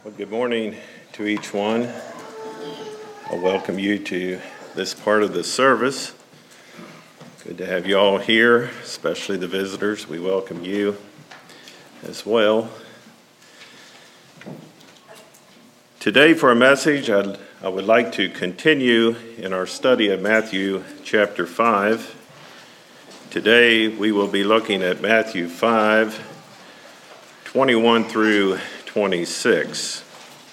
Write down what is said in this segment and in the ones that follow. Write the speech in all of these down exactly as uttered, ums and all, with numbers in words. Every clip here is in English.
Well, good morning to each one. I welcome you to this part of the service. Good to have you all here, especially the visitors. We welcome you as well. Today for our message, I'd, I would like to continue in our study of Matthew chapter five. Today we will be looking at Matthew five, twenty-one through twenty-six.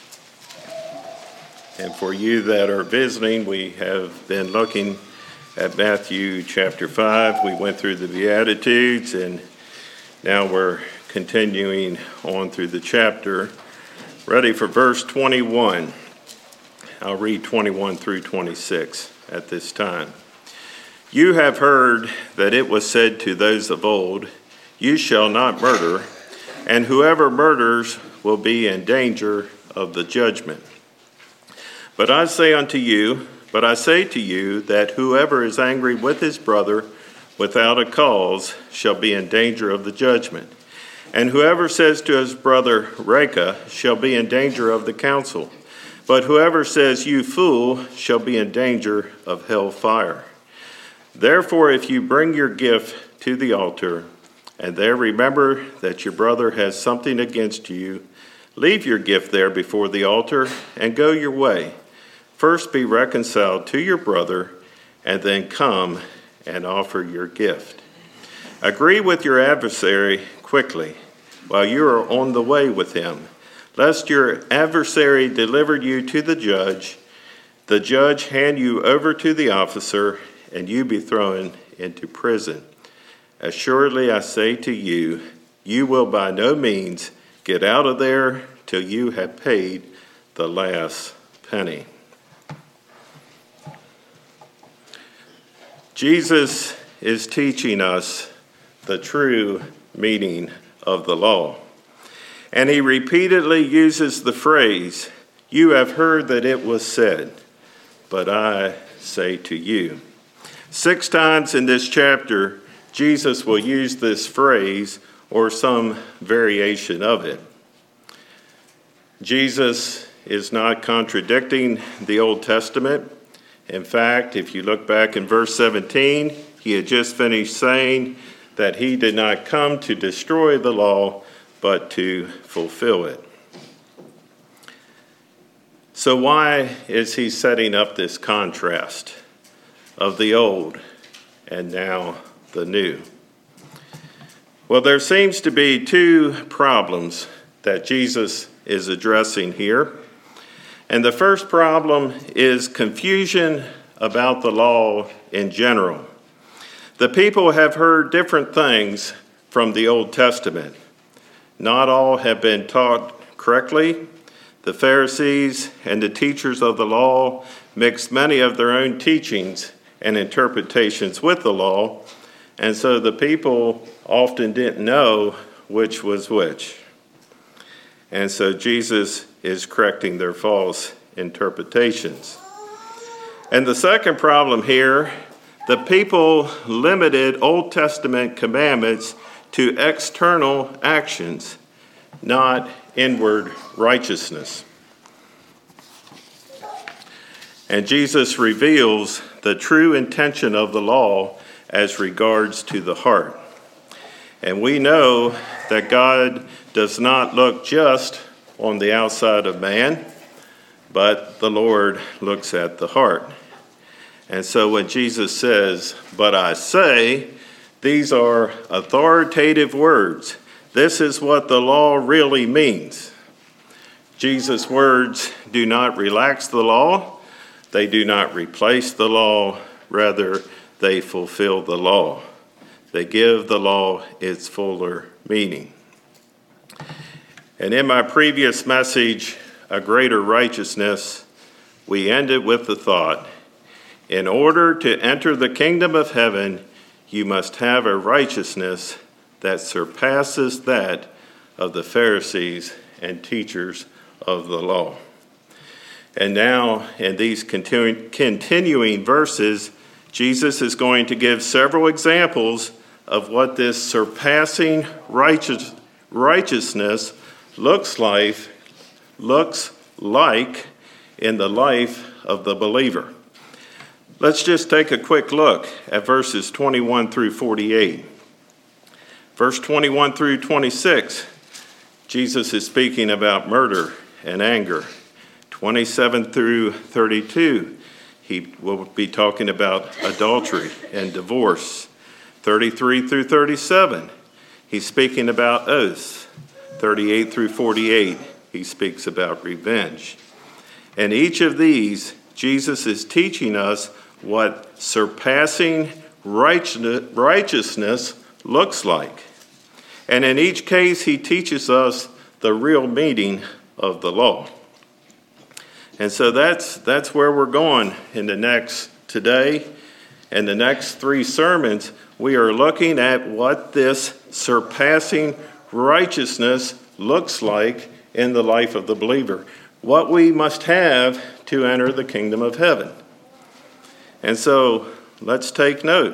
And for you that are visiting, we have been looking at Matthew chapter five. We went through the Beatitudes, and now we're continuing on through the chapter. Ready for verse twenty-one. I'll read twenty-one through twenty-six at this time. You have heard that it was said to those of old, "You shall not murder," and whoever murders will be in danger of the judgment. But I say unto you, but I say to you that whoever is angry with his brother without a cause shall be in danger of the judgment. And whoever says to his brother, "Raca," shall be in danger of the council. But whoever says, "You fool," shall be in danger of hell fire. Therefore, if you bring your gift to the altar, and there remember that your brother has something against you, leave your gift there before the altar and go your way. First be reconciled to your brother, and then come and offer your gift. Agree with your adversary quickly while you are on the way with him, lest your adversary deliver you to the judge, the judge hand you over to the officer, and you be thrown into prison. Assuredly, I say to you, you will by no means get out of there till you have paid the last penny. Jesus is teaching us the true meaning of the law. And he repeatedly uses the phrase, "You have heard that it was said, but I say to you." Six times in this chapter, Jesus will use this phrase or some variation of it. Jesus is not contradicting the Old Testament. In fact, if you look back in verse seventeen, he had just finished saying that he did not come to destroy the law, but to fulfill it. So why is he setting up this contrast of the old and now the new? Well, there seems to be two problems that Jesus is addressing here. And the first problem is confusion about the law in general. The people have heard different things from the Old Testament. Not all have been taught correctly. The Pharisees and the teachers of the law mixed many of their own teachings and interpretations with the law, and so the people often didn't know which was which. And so Jesus is correcting their false interpretations. And the second problem here, the people limited Old Testament commandments to external actions, not inward righteousness. And Jesus reveals the true intention of the law as regards to the heart. And we know that God does not look just on the outside of man, but the Lord looks at the heart. And so when Jesus says, "But I say," these are authoritative words. This is what the law really means. Jesus' words do not relax the law. They do not replace the law. Rather, they fulfill the law. They give the law its fuller meaning. And in my previous message, A Greater Righteousness, we ended with the thought, in order to enter the kingdom of heaven, you must have a righteousness that surpasses that of the Pharisees and teachers of the law. And now, in these continu- continuing verses, Jesus is going to give several examples of what this surpassing righteous, righteousness looks like, looks like in the life of the believer. Let's just take a quick look at verses twenty-one through forty-eight. Verse twenty-one through twenty-six, Jesus is speaking about murder and anger. twenty-seven through thirty-two, he will be talking about adultery and divorce. thirty-three through thirty-seven, he's speaking about oaths. thirty-eight through forty-eight, he speaks about revenge. And each of these, Jesus is teaching us what surpassing righteousness looks like. And in each case, he teaches us the real meaning of the law. And so that's that's where we're going in the next today. And the next three sermons, we are looking at what this surpassing righteousness looks like in the life of the believer. What we must have to enter the kingdom of heaven. And so let's take note.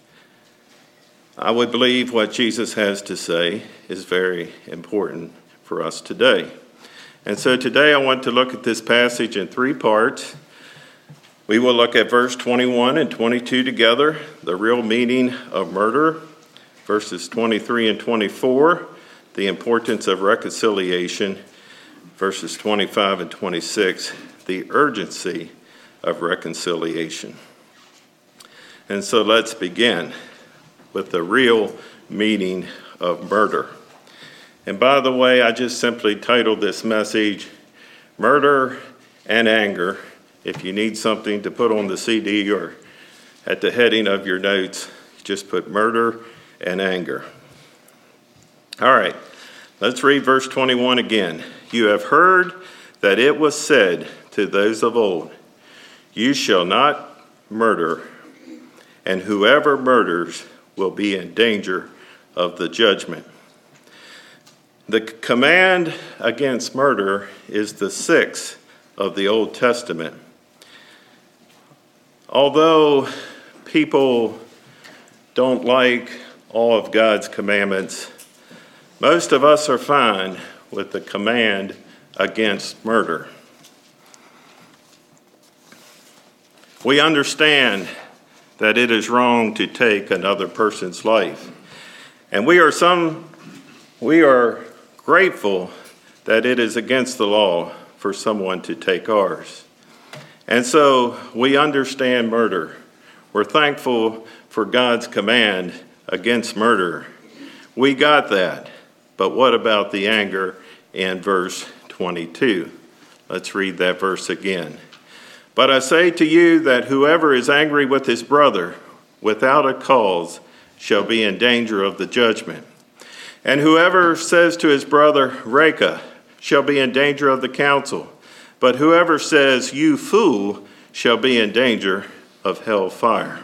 I would believe what Jesus has to say is very important for us today. And so today I want to look at this passage in three parts. We will look at verse twenty-one and twenty-two together, the real meaning of murder. Verses twenty-three and twenty-four, the importance of reconciliation. Verses twenty-five and twenty-six, the urgency of reconciliation. And so let's begin with the real meaning of murder. And by the way, I just simply titled this message, Murder and Anger. If you need something to put on the C D or at the heading of your notes, just put murder and anger. All right, let's read verse twenty-one again. You have heard that it was said to those of old, you shall not murder, and whoever murders will be in danger of the judgment. The command against murder is the sixth of the Old Testament. Although people don't like all of God's commandments, most of us are fine with the command against murder. We understand that it is wrong to take another person's life. And we are some we are grateful that it is against the law for someone to take ours. And so we understand murder. We're thankful for God's command against murder. We got that. But what about the anger in verse twenty-two? Let's read that verse again. But I say to you that whoever is angry with his brother without a cause shall be in danger of the judgment. And whoever says to his brother, Reka, shall be in danger of the council. But whoever says, you fool, shall be in danger of hell fire.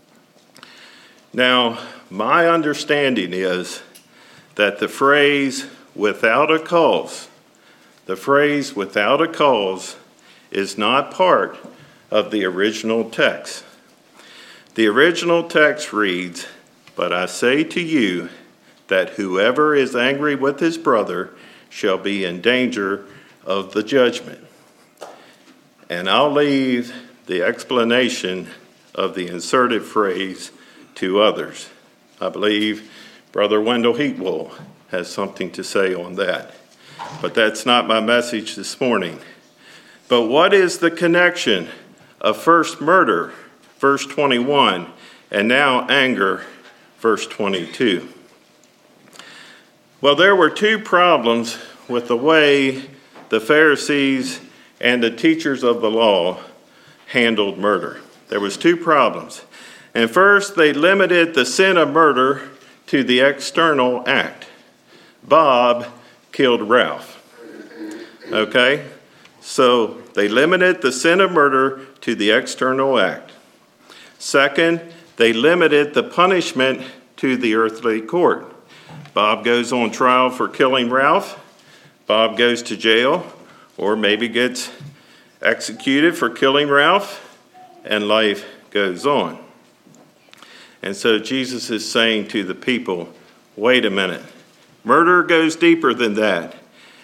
Now, my understanding is that the phrase without a cause, the phrase without a cause is not part of the original text. The original text reads, but I say to you that whoever is angry with his brother shall be in danger of the judgment. And I'll leave the explanation of the inserted phrase to others. I believe Brother Wendell Heatwell has something to say on that. But that's not my message this morning. But what is the connection of first murder, verse twenty-one, and now anger, verse twenty-two? Well, there were two problems with the way the Pharisees and the teachers of the law handled murder. There was two problems. And first, they limited the sin of murder to the external act. Bob killed Ralph. Okay? So they limited the sin of murder to the external act. Second, they limited the punishment to the earthly court. Bob goes on trial for killing Ralph. Bob goes to jail, or maybe gets executed for killing Ralph, and life goes on. And so Jesus is saying to the people, wait a minute. Murder goes deeper than that.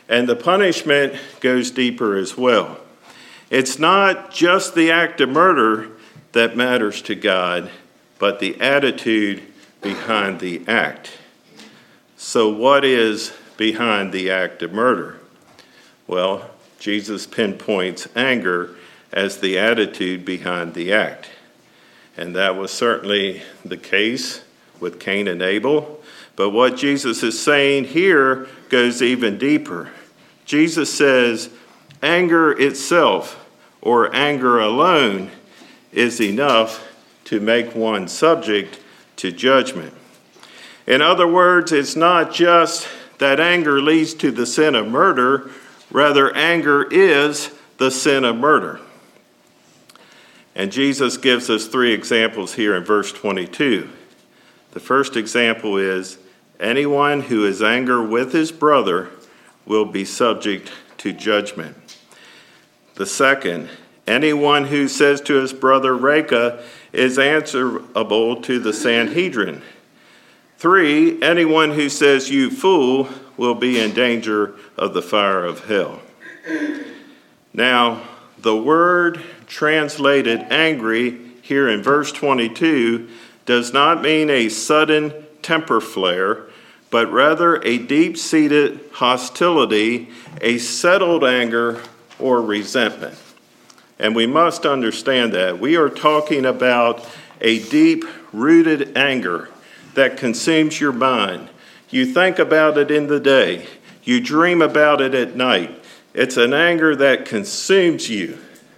And the punishment goes deeper as well. It's not just the act of murder that matters to God, but the attitude behind the act. So what is behind the act of murder? Well, Jesus pinpoints anger as the attitude behind the act. And that was certainly the case with Cain and Abel. But what Jesus is saying here goes even deeper. Jesus says anger itself, or anger alone, is enough to make one subject to judgment. In other words, it's not just that anger leads to the sin of murder, rather anger is the sin of murder. And Jesus gives us three examples here in verse twenty-two. The first example is, anyone who is angry with his brother will be subject to judgment. The second, anyone who says to his brother Raca is answerable to the Sanhedrin. Three, anyone who says you fool will be in danger of the fire of hell. Now, the word translated angry here in verse twenty-two does not mean a sudden temper flare, but rather a deep-seated hostility, a settled anger or resentment. And we must understand that. We are talking about a deep-rooted anger that consumes your mind. You think about it in the day. You dream about it at night. It's an anger that consumes you.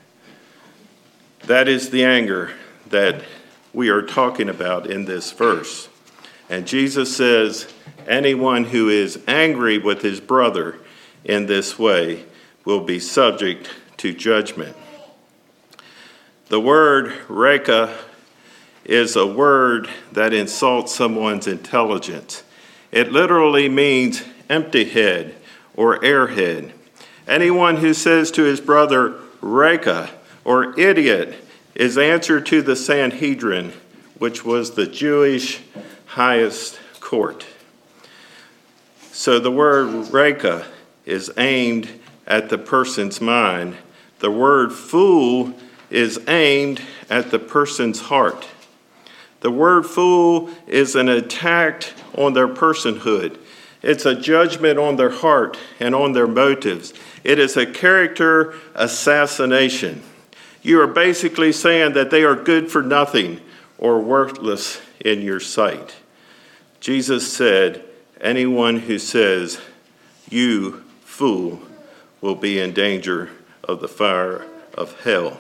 That is the anger that we are talking about in this verse. And Jesus says, anyone who is angry with his brother in this way will be subject to judgment. The word Raca is a word that insults someone's intelligence. It literally means empty head or airhead. Anyone who says to his brother Raca or idiot is answer to the Sanhedrin, which was the Jewish highest court. So the word Raca is aimed at the person's mind. The word fool is aimed at the person's heart. The word fool is an attack on their personhood. It's a judgment on their heart and on their motives. It is a character assassination. You are basically saying that they are good for nothing or worthless in your sight. Jesus said, anyone who says, you fool, will be in danger of the fire of hell.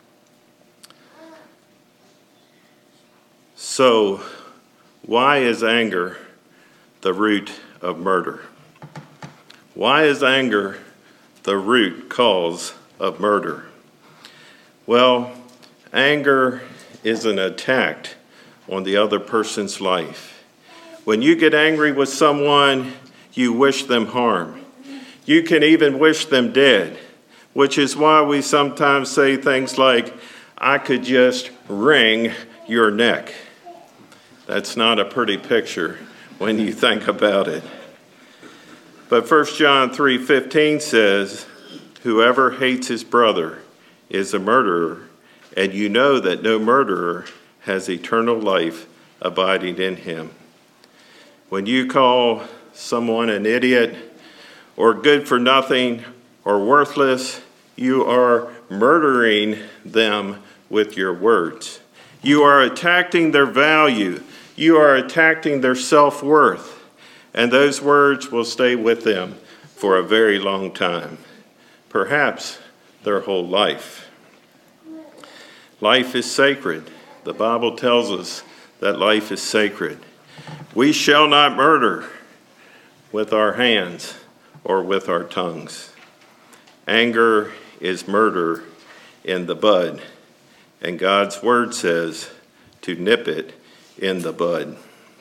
So, why is anger the root of murder? Why is anger the root cause of murder? Well, anger is an attack on the other person's life. When you get angry with someone, you wish them harm. You can even wish them dead, which is why we sometimes say things like, I could just wring your neck. That's not a pretty picture when you think about it. But First John three fifteen says, whoever hates his brother is a murderer, and you know that no murderer has eternal life abiding in him. When you call someone an idiot or good for nothing or worthless, you are murdering them with your words. You are attacking their value. You are attacking their self-worth. And those words will stay with them for a very long time, perhaps their whole life. Life is sacred. The Bible tells us that life is sacred. We shall not murder with our hands or with our tongues. Anger is murder in the bud, and God's word says to nip it in the bud.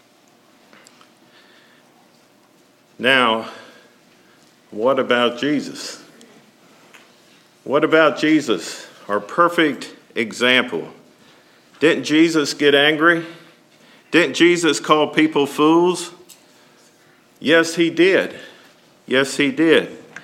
Now, what about Jesus? What about Jesus, our perfect example? Didn't Jesus get angry? Didn't Jesus call people fools? Yes, he did. Yes, he did.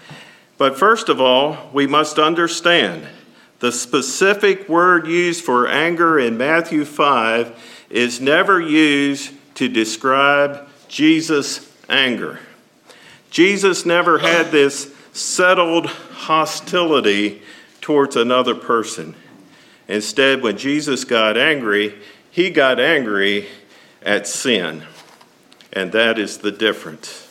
But first of all, we must understand the specific word used for anger in Matthew five is never used to describe Jesus' anger. Jesus never had this settled hostility towards another person. Instead, when Jesus got angry, he got angry at sin. And that is the difference.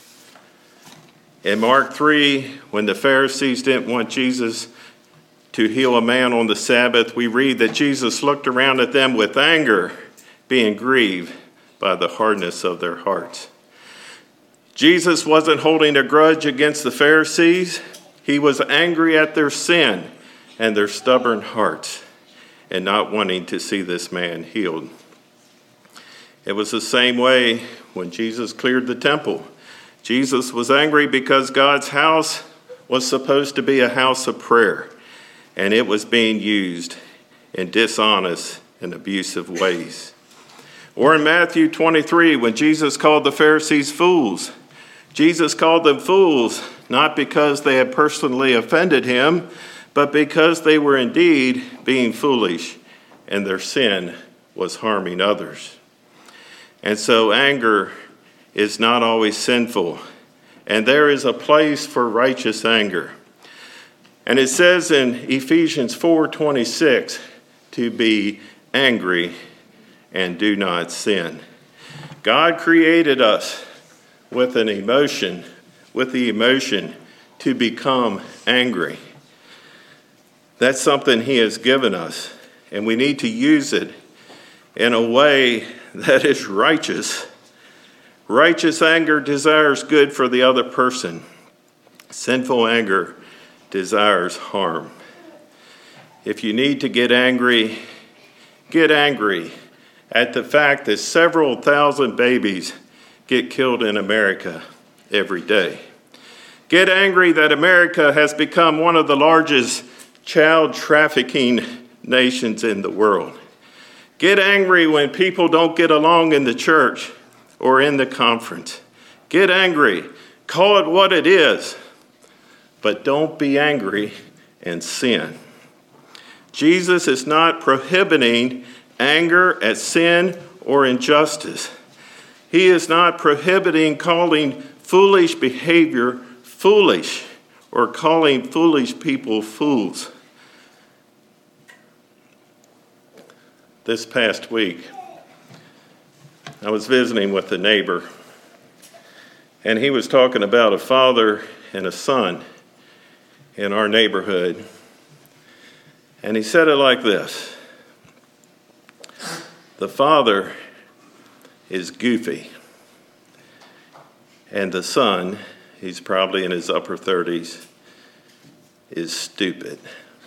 In Mark three, when the Pharisees didn't want Jesus to heal a man on the Sabbath, we read that Jesus looked around at them with anger, being grieved by the hardness of their hearts. Jesus wasn't holding a grudge against the Pharisees. He was angry at their sin and their stubborn hearts and not wanting to see this man healed. It was the same way when Jesus cleared the temple. Jesus was angry because God's house was supposed to be a house of prayer, and it was being used in dishonest and abusive ways. Or in Matthew twenty-three, when Jesus called the Pharisees fools, Jesus called them fools not because they had personally offended him, but because they were indeed being foolish and their sin was harming others. And so anger is not always sinful, and there is a place for righteous anger. And it says in Ephesians four twenty-six to be angry and do not sin. God created us with an emotion, with the emotion to become angry. That's something he has given us, and we need to use it in a way that is righteous. Righteous anger desires good for the other person. Sinful anger desires harm. If you need to get angry, get angry at the fact that several thousand babies get killed in America every day. Get angry that America has become one of the largest child trafficking nations in the world. Get angry when people don't get along in the church or in the conference. Get angry. Call it what it is. But don't be angry and sin. Jesus is not prohibiting anger at sin or injustice. He is not prohibiting calling foolish behavior foolish or calling foolish people fools. This past week, I was visiting with a neighbor, and he was talking about a father and a son in our neighborhood. And he said it like this: the father is goofy, and the son, he's probably in his upper thirties, is stupid.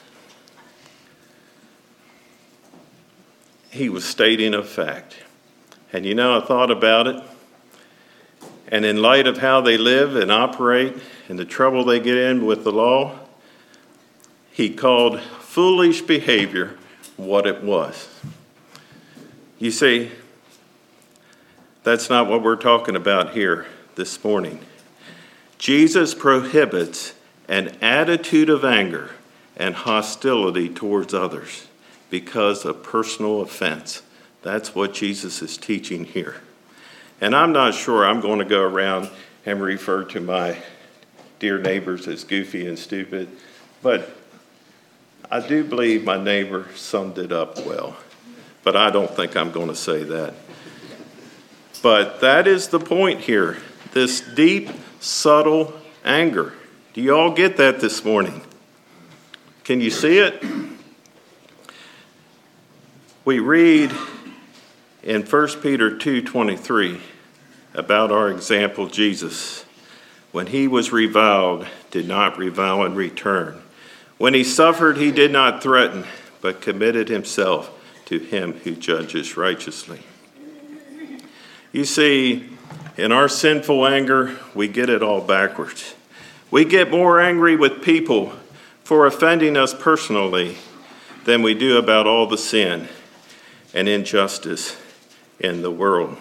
He was stating a fact. And you know, I thought about it, and in light of how they live and operate and the trouble they get in with the law, he called foolish behavior what it was. You see, that's not what we're talking about here this morning. Jesus prohibits an attitude of anger and hostility towards others because of personal offense. That's what Jesus is teaching here. And I'm not sure I'm going to go around and refer to my dear neighbors as goofy and stupid, but I do believe my neighbor summed it up well. But I don't think I'm going to say that. But that is the point here, this deep, subtle anger. Do you all get that this morning? Can you see it? We read in First Peter two twenty-three about our example, Jesus. When he was reviled, did not revile in return. When he suffered, he did not threaten, but committed himself to him who judges righteously. You see, in our sinful anger, we get it all backwards. We get more angry with people for offending us personally than we do about all the sin and injustice in the world.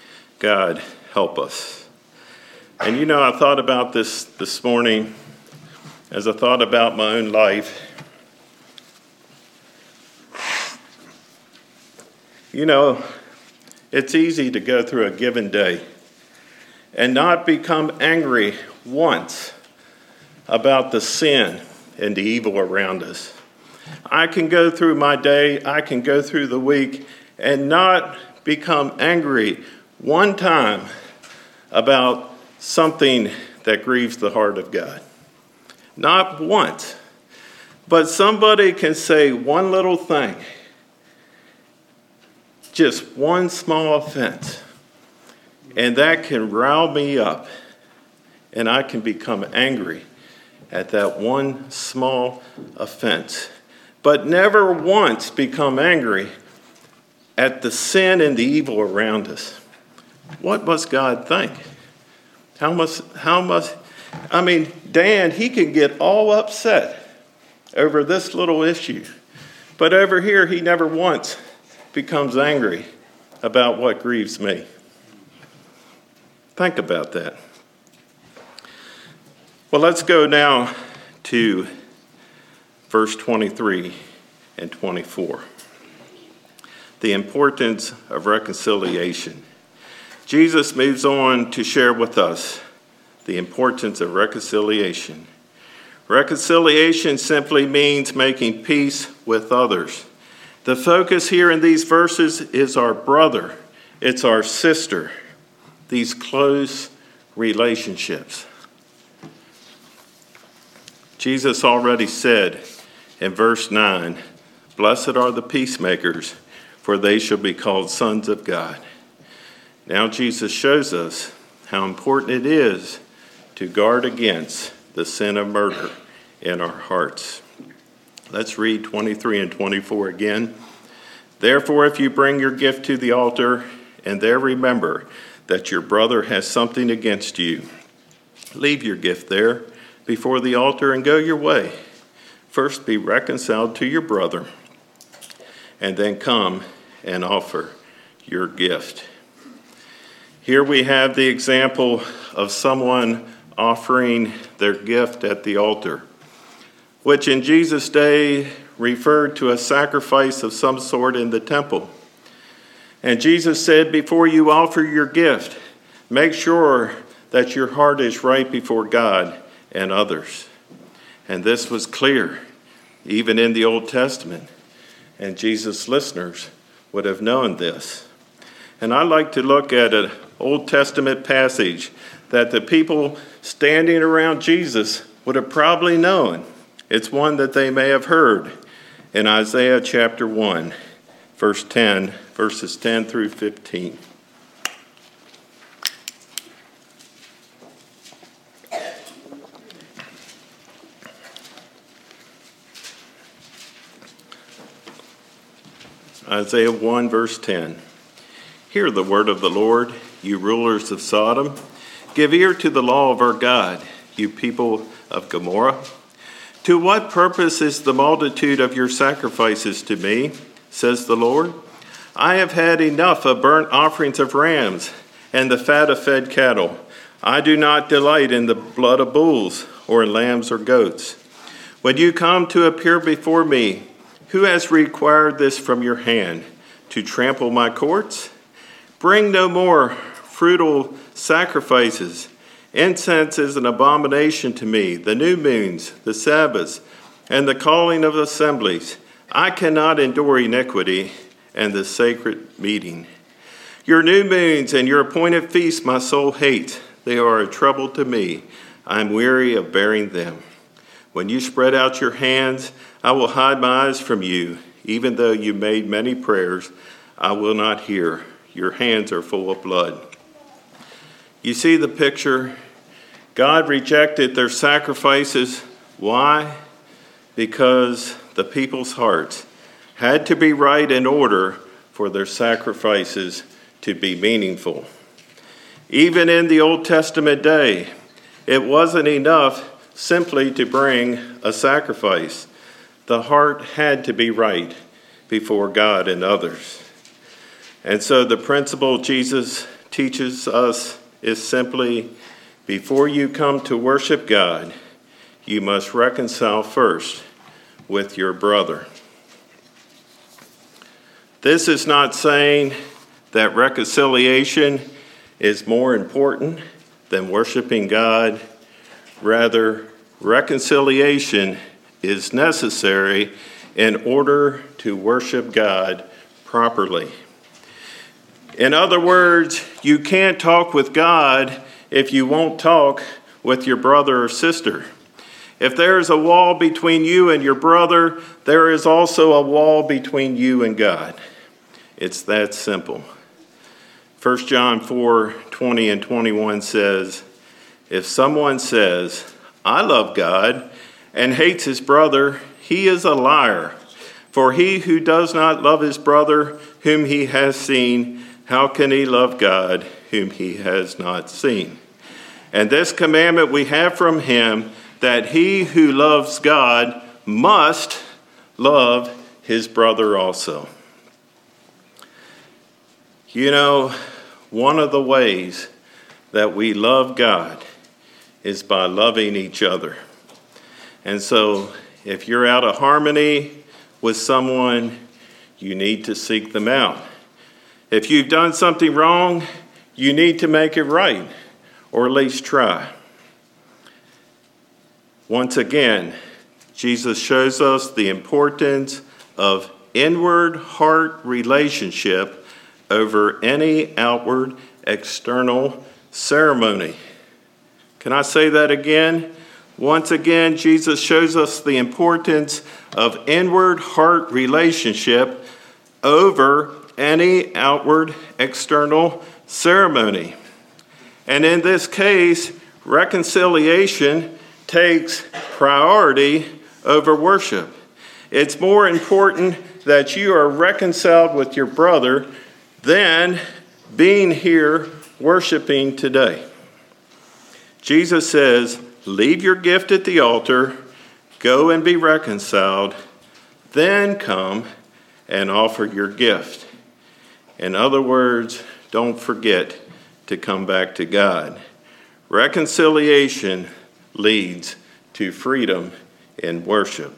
God, help us. And you know, I thought about this this morning as I thought about my own life, you know, it's easy to go through a given day and not become angry once about the sin and the evil around us. I can go through my day, I can go through the week and not become angry one time about something that grieves the heart of God. Not once. But somebody can say one little thing, just one small offense, and that can rile me up, and I can become angry at that one small offense, but never once become angry at the sin and the evil around us. What must God think? How must, how must, I mean, Dan, he can get all upset over this little issue, but over here, he never once becomes angry about what grieves me. Think about that. Well, let's go now to verse twenty-three and twenty-four. The importance of reconciliation. Jesus moves on to share with us the importance of reconciliation. Reconciliation simply means making peace with others. The focus here in these verses is our brother, it's our sister, these close relationships. Jesus already said in verse nine, "Blessed are the peacemakers, for they shall be called sons of God." Now Jesus shows us how important it is to guard against the sin of murder in our hearts. Let's read twenty-three and twenty-four again. "Therefore, if you bring your gift to the altar, and there remember that your brother has something against you, leave your gift there before the altar and go your way. First be reconciled to your brother, and then come and offer your gift." Here we have the example of someone offering their gift at the altar, which in Jesus' day referred to a sacrifice of some sort in the temple. And Jesus said, before you offer your gift, make sure that your heart is right before God and others. And this was clear, even in the Old Testament. And Jesus' listeners would have known this. And I like to look at an Old Testament passage that the people standing around Jesus would have probably known. It's one that they may have heard in Isaiah chapter one, verse ten, verses ten through fifteen. Isaiah one, verse ten. "Hear the word of the Lord, you rulers of Sodom. Give ear to the law of our God, you people of Gomorrah. To what purpose is the multitude of your sacrifices to me, says the Lord? I have had enough of burnt offerings of rams and the fat of fed cattle. I do not delight in the blood of bulls or in lambs or goats. When you come to appear before me, who has required this from your hand, to trample my courts? Bring no more fruitful sacrifices. Incense is an abomination to me, the new moons, the Sabbaths, and the calling of assemblies. I cannot endure iniquity and the sacred meeting. Your new moons and your appointed feasts my soul hates. They are a trouble to me. I am weary of bearing them. When you spread out your hands, I will hide my eyes from you. Even though you made many prayers, I will not hear. Your hands are full of blood." You see the picture? God rejected their sacrifices. Why? Because the people's hearts had to be right in order for their sacrifices to be meaningful. Even in the Old Testament day, it wasn't enough simply to bring a sacrifice. The heart had to be right before God and others. And so the principle Jesus teaches us is simply, before you come to worship God, you must reconcile first with your brother. This is not saying that reconciliation is more important than worshiping God. Rather, reconciliation is necessary in order to worship God properly. In other words, you can't talk with God if you won't talk with your brother or sister. If there is a wall between you and your brother, there is also a wall between you and God. It's that simple. First John four twenty and twenty-one says, if someone says, I love God, and hates his brother, he is a liar. For he who does not love his brother whom he has seen, how can he love God whom he has not seen? And this commandment we have from him, that he who loves God must love his brother also. You know, one of the ways that we love God is by loving each other. And so if you're out of harmony with someone, you need to seek them out. If you've done something wrong, you need to make it right, or at least try. Once again, Jesus shows us the importance of inward heart relationship over any outward external ceremony. Can I say that again? Once again, Jesus shows us the importance of inward heart relationship over any outward external ceremony. And in this case, reconciliation takes priority over worship. It's more important that you are reconciled with your brother than being here worshiping today. Jesus says, leave your gift at the altar, go and be reconciled, then come and offer your gift. In other words, don't forget to come back to God. Reconciliation leads to freedom in worship.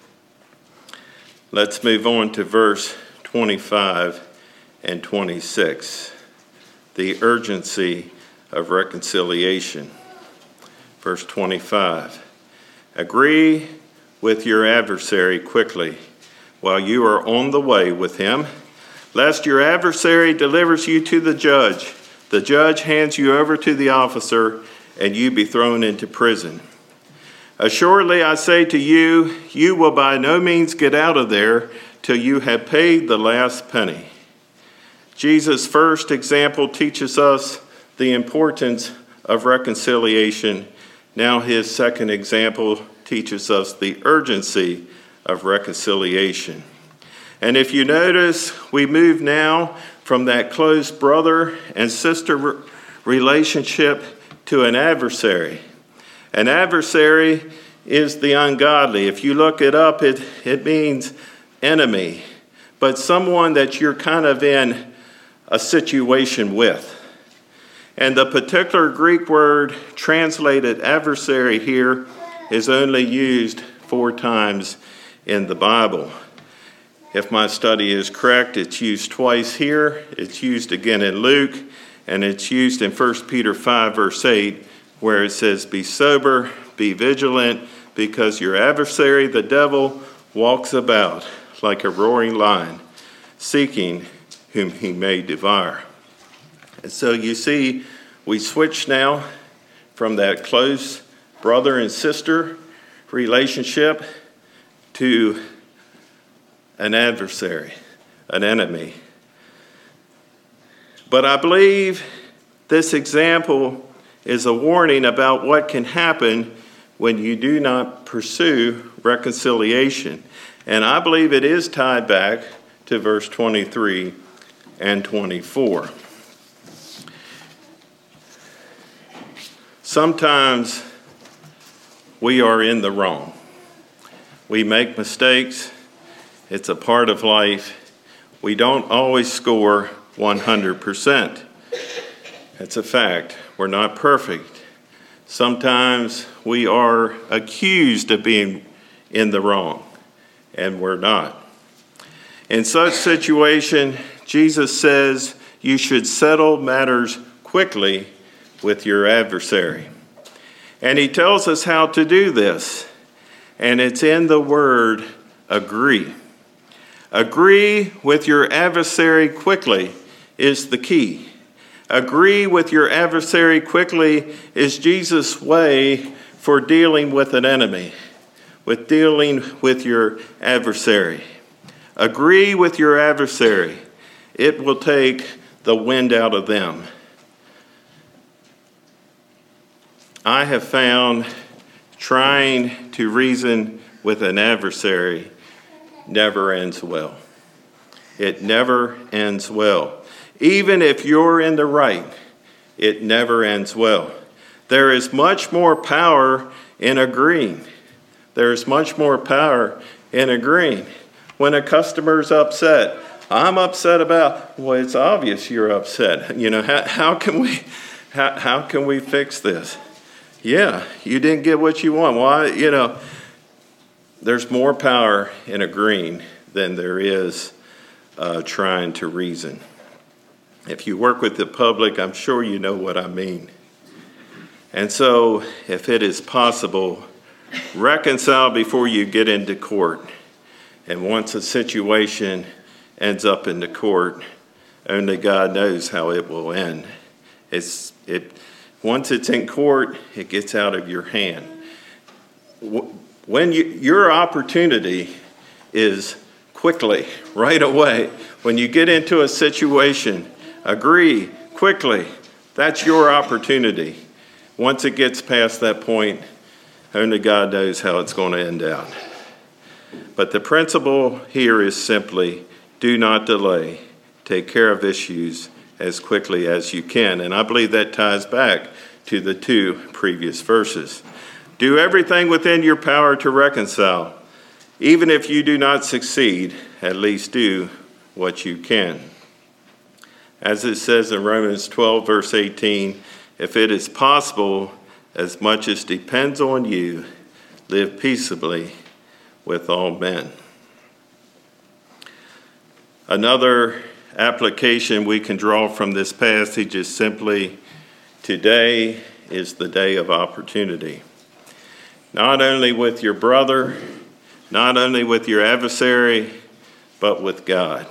Let's move on to verse twenty-five and twenty-six, the urgency of reconciliation. Verse twenty-five, agree with your adversary quickly while you are on the way with him, lest your adversary delivers you to the judge. The judge hands you over to the officer, and you be thrown into prison. Assuredly, I say to you, you will by no means get out of there till you have paid the last penny. Jesus' first example teaches us the importance of reconciliation. Now his second example teaches us the urgency of reconciliation. And if you notice, we move now from that close brother and sister relationship to an adversary. An adversary is the ungodly. If you look it up, it, it means enemy, but someone that you're kind of in a situation with. And the particular Greek word translated adversary here is only used four times in the Bible. If my study is correct, it's used twice here, it's used again in Luke, and it's used in First Peter five, verse eight, where it says, be sober, be vigilant, because your adversary, the devil, walks about like a roaring lion, seeking whom he may devour. And so you see, we switch now from that close brother and sister relationship to an adversary, an enemy. But I believe this example is a warning about what can happen when you do not pursue reconciliation. And I believe it is tied back to verse twenty-three and twenty-four. Sometimes we are in the wrong. We make mistakes. It's a part of life. We don't always score one hundred percent. It's a fact. We're not perfect. Sometimes we are accused of being in the wrong, and we're not. In such situation, Jesus says you should settle matters quickly with your adversary. And he tells us how to do this, and it's in the word agree. Agree with your adversary quickly is the key. Agree with your adversary quickly is Jesus' way for dealing with an enemy, with dealing with your adversary. Agree with your adversary. It will take the wind out of them. I have found trying to reason with an adversary never ends well. It never ends well. Even if you're in the right, it never ends well. There is much more power in agreeing. There is much more power in agreeing. When a customer's upset, I'm upset about, well, it's obvious you're upset. You know, how, how can we how, how can we fix this? Yeah, you didn't get what you want. Why, you know, there's more power in agreeing than there is uh, trying to reason. If you work with the public, I'm sure you know what I mean. And so, if it is possible, reconcile before you get into court. And once a situation ends up in the court, only God knows how it will end. It's it. Once it's in court, it gets out of your hand. When you, your opportunity is quickly, right away, when you get into a situation, agree quickly. That's your opportunity. Once it gets past that point, only God knows how it's going to end out. But the principle here is simply, do not delay. Take care of issues as quickly as you can. And I believe that ties back to the two previous verses. Do everything within your power to reconcile. Even if you do not succeed, at least do what you can. As it says in Romans twelve, verse eighteen, if it is possible, as much as depends on you, live peaceably with all men. Another application we can draw from this passage is simply, today is the day of opportunity. Not only with your brother, not only with your adversary, but with God.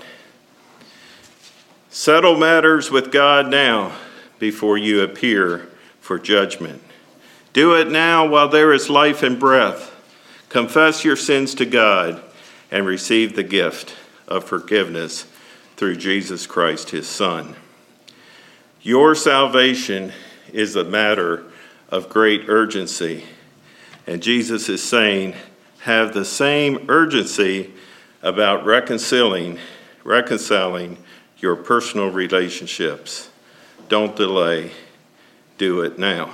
Settle matters with God now before you appear for judgment. Do it now while there is life and breath. Confess your sins to God and receive the gift of forgiveness through Jesus Christ, his Son. Your salvation is a matter of great urgency. And Jesus is saying, have the same urgency about reconciling, reconciling your personal relationships. Don't delay. Do it now.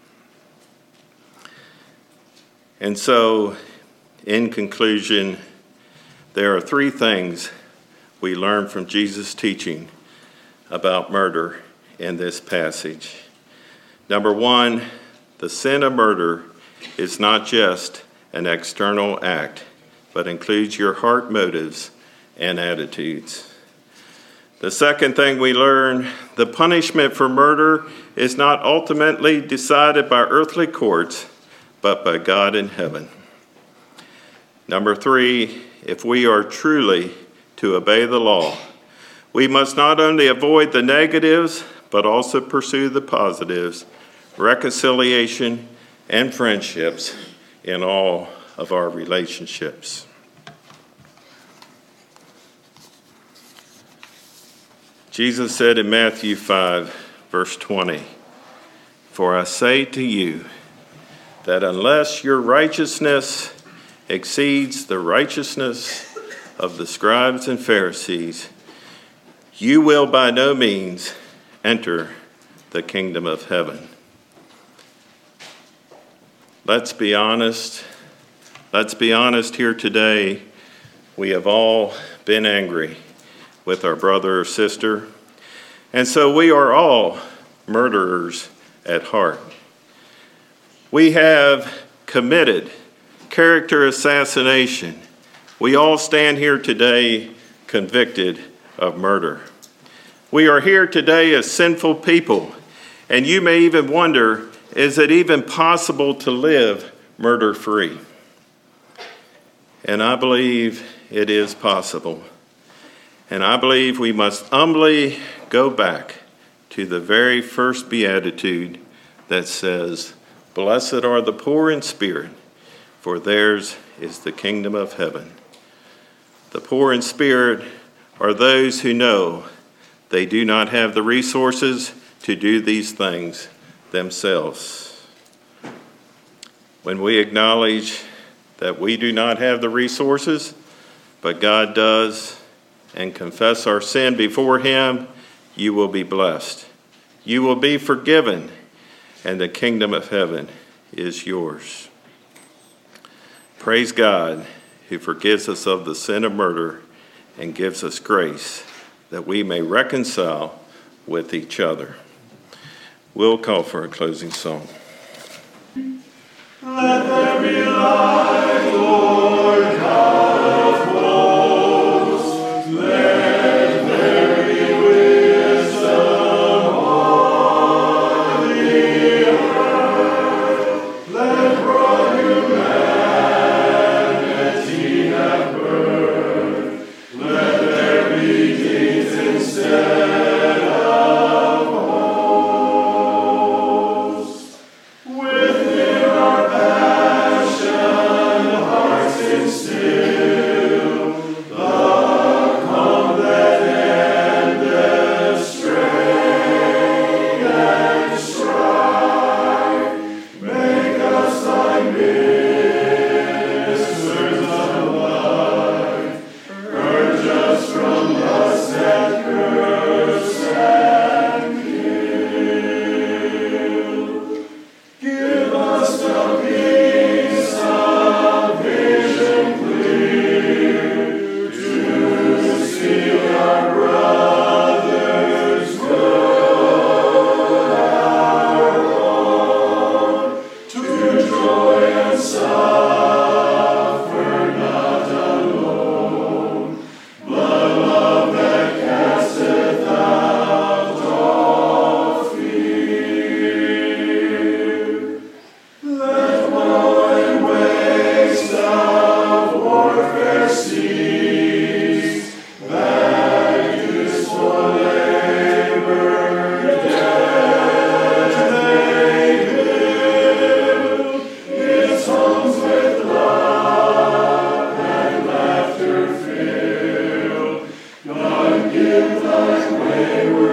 And so, in conclusion, there are three things we learn from Jesus' teaching about murder in this passage. Number one, the sin of murder is not just an external act, but includes your heart motives and attitudes. The second thing we learn, the punishment for murder is not ultimately decided by earthly courts, but by God in heaven. Number three, if we are truly to obey the law, we must not only avoid the negatives, but also pursue the positives, reconciliation, and friendships in all of our relationships. Jesus said in Matthew five, verse twenty, "For I say to you that unless your righteousness exceeds the righteousness of the scribes and Pharisees, you will by no means enter the kingdom of heaven." Let's be honest. Let's be honest here today. We have all been angry with our brother or sister, and so we are all murderers at heart. We have committed character assassination. We all stand here today convicted of murder. We are here today as sinful people, and you may even wonder, is it even possible to live murder-free? And I believe it is possible. And I believe we must humbly go back to the very first beatitude that says, "Blessed are the poor in spirit, for theirs is the kingdom of heaven." The poor in spirit are those who know they do not have the resources to do these things themselves. When we acknowledge that we do not have the resources, but God does, and confess our sin before Him, you will be blessed. You will be forgiven, and the kingdom of heaven is yours. Praise God, who forgives us of the sin of murder and gives us grace that we may reconcile with each other. We'll call for a closing song. Let there be light, Lord God of hosts. Let there be wisdom on the earth. Let broad humanity have birth. Let there be kings instead of hosts. Within our passion hearts instill the calm that endeth strain and strife. Make us thy ministers of life. Purge us from lust and curse and guilt. Give us the peace of vision clear to see our brothers good, our own, to joy and suffer not alone. Blood love that casteth out all fear. Let woe and waste of warfare cease. That useful labor dead may build its homes with love and laughter fill. God give thy wayward